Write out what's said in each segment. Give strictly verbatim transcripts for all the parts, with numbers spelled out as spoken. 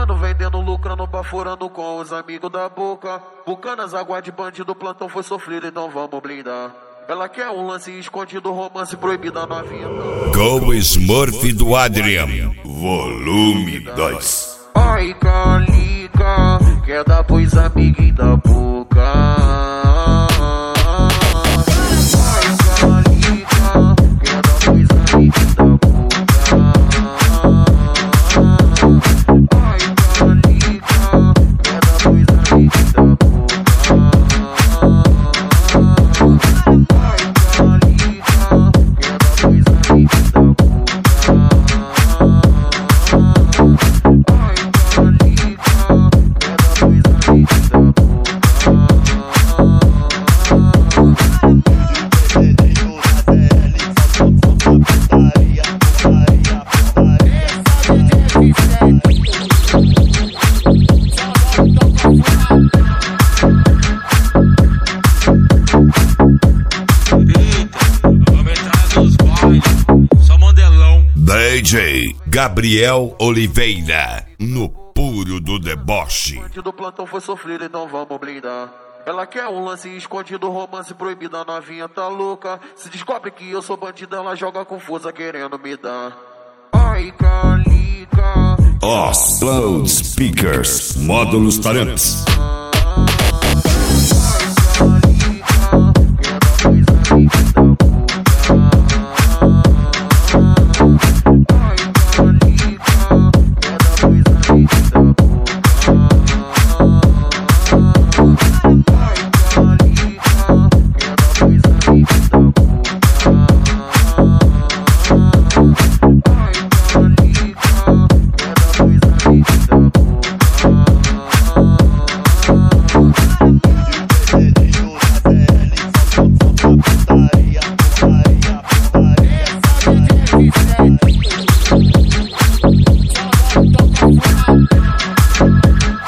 Fumando, vendendo, lucrando, baforando com os amigos da boca. Bucanas, água de bandido, plantão foi sofrido, então vamos blindar. Ela quer um lance escondido, romance proibida novinha. Go Smurf do Adrian, volume dois. Ai, Calica, quer dar pros amiguinhos da boca. Ai, Calica, quer dar pros amiguinhos da boca. Ai, Calica, quer dar pros amiguinhos da boca. D J Gabriel Oliveira, no puro do deboche. Do plantão foi sofrido, então vamos blindar. Ela quer um lance escondido, romance proibido, a novinha tá louca. Se descobre que eu sou bandido, ela joga confusa querendo me dar. Ai, Calica. Offload Speakers, módulos talentos.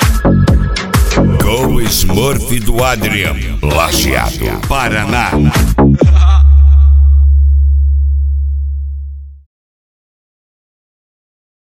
Go Smurf do Adrian, Lajeado, Paraná.